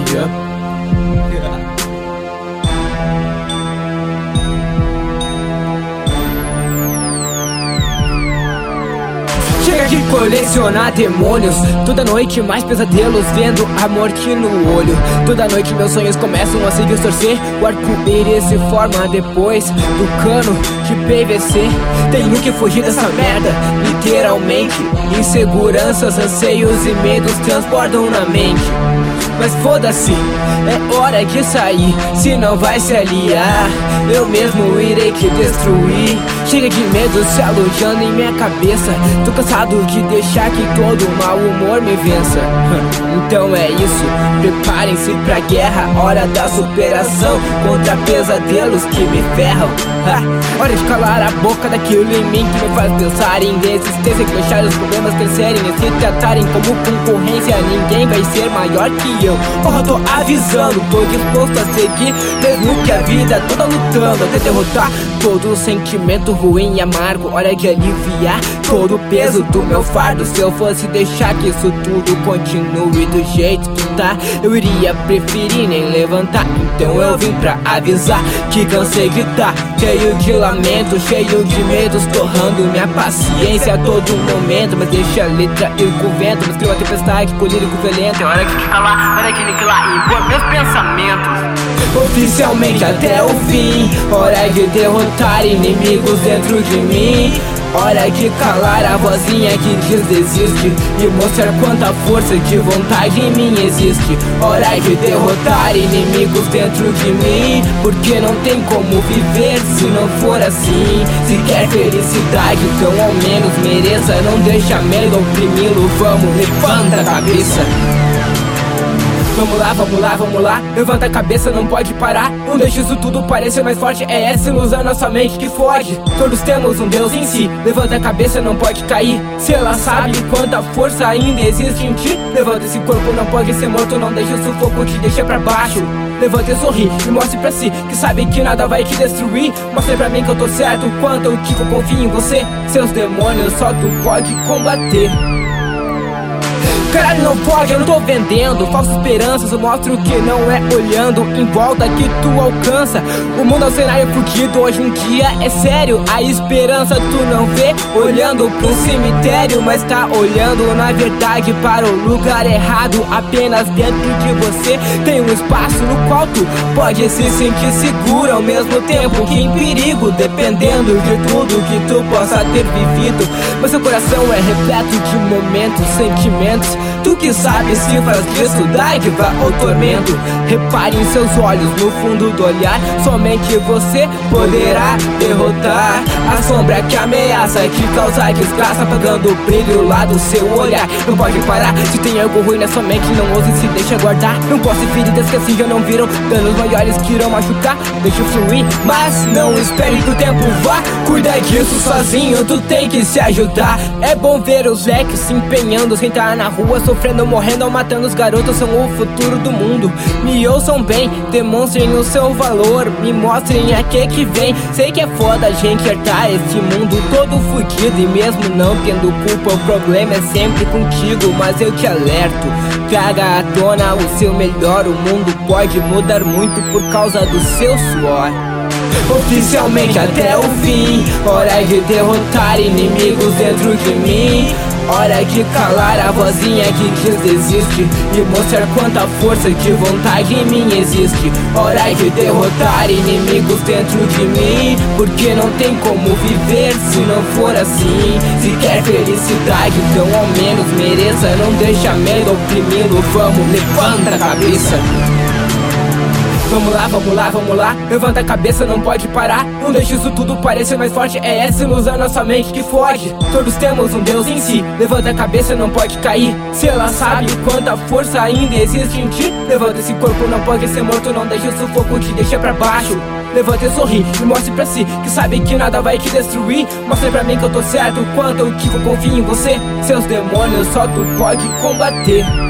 Yeah. Chega de colecionar demônios, toda noite mais pesadelos, vendo a morte no olho. Toda noite meus sonhos começam a se distorcer, o arco-íris se forma depois do cano de PVC. Tenho que fugir dessa merda, literalmente. Inseguranças, anseios e medos transbordam na mente. Mas foda-se, é hora de sair. Se não vai se aliar, eu mesmo irei te destruir. Chega de medo se alojando em minha cabeça. Tô cansado de deixar que todo mau humor me vença. Então é isso, preparem-se pra guerra. Hora da superação contra pesadelos que me ferram. Hora de calar a boca daquilo em mim que me faz pensar em desistência, que deixar os problemas crescerem e se tratarem como concorrência. Ninguém vai ser maior que eu. Porra, tô avisando, tô disposto a seguir, mesmo que a vida toda lutando até derrotar todo sentimento ruim e amargo. Hora de aliviar todo o peso do meu fardo. Se eu fosse deixar que isso tudo continue do jeito que tá, eu iria preferir nem levantar. Então eu vim pra avisar que cansei de tá cheio de lamento, cheio de medos, torrando minha paciência a todo momento. Mas deixa a letra ir com o vento, mas crio a tempestade com lírico violento. É hora de calar, hora de aniquilar e impor meus pensamentos oficialmente até o fim. Hora de derrotar inimigos dentro de mim. Hora de calar a vozinha que diz desiste e mostrar quanta força de vontade em mim existe. Hora de derrotar inimigos dentro de mim, porque não tem como viver se não for assim. Se quer felicidade, então ao menos mereça. Não deixa medo oprimi-lo, vamos, levanta a cabeça. Vamos lá, vamos lá, vamos lá. Levanta a cabeça, não pode parar. Não deixa isso tudo parecer mais forte. É essa ilusão nossa mente que foge. Todos temos um Deus em si. Levanta a cabeça, não pode cair. Se ela sabe quanta força ainda existe em ti. Levanta esse corpo, não pode ser morto. Não deixa o sufoco te deixar pra baixo. Levanta e sorri e mostre pra si que sabe que nada vai te destruir. Mostre pra mim que eu tô certo, quanto eu te confio em você. Seus demônios só tu pode combater. Caralho, não pode, eu não tô vendendo falsas esperanças, eu mostro que não é olhando em volta que tu alcança. O mundo é um cenário fudido, hoje em dia é sério. A esperança tu não vê olhando pro cemitério, mas tá olhando na verdade para o lugar errado. Apenas dentro de você tem um espaço no qual tu pode se sentir seguro ao mesmo tempo que em perigo, dependendo de tudo que tu possa ter vivido. Mas seu coração é repleto de momentos, sentimentos. Tu que sabe se faz disso dádiva ou tormento. Repare em seus olhos, no fundo do olhar. Somente você poderá derrotar a sombra que ameaça te causar desgraça, apagando o brilho lá do seu olhar. Não pode parar, se tem algo ruim na sua mente, não ouse se deixa guardar. Não posso feridas que assim já não viram, danos maiores que irão machucar. Deixa fluir, mas não espere que o tempo vá. Cuida disso sozinho, tu tem que se ajudar. É bom ver os leques se empenhando sem estar na rua, sofrendo, morrendo ou matando. Os garotos são o futuro do mundo. Me ouçam bem, demonstrem o seu valor, me mostrem a que vem. Sei que é foda a gente herdar esse mundo todo fudido, e mesmo não tendo culpa, o problema é sempre contigo. Mas eu te alerto, traga à tona o seu melhor. O mundo pode mudar muito por causa do seu suor. Oficialmente até o fim. Hora de derrotar inimigos dentro de mim. Hora de calar a vozinha que diz desiste e mostrar quanta força de vontade em mim existe. Hora de derrotar inimigos dentro de mim, porque não tem como viver se não for assim. Se quer felicidade, então ao menos mereça. Não deixa medo oprimi-lo, vamos, levanta a cabeça. Vamos lá, vamos lá, vamos lá. Levanta a cabeça, não pode parar. Não deixa isso tudo parecer mais forte. É essa ilusão nossa mente que foge. Todos temos um Deus em si. Levanta a cabeça, não pode cair. Se ela sabe quanta força ainda existe em ti. Levanta esse corpo, não pode ser morto. Não deixa o sufoco te deixar pra baixo. Levanta e sorri e mostre pra si que sabe que nada vai te destruir. Mostre pra mim que eu tô certo, quanto eu confio em você. Seus demônios só tu pode combater.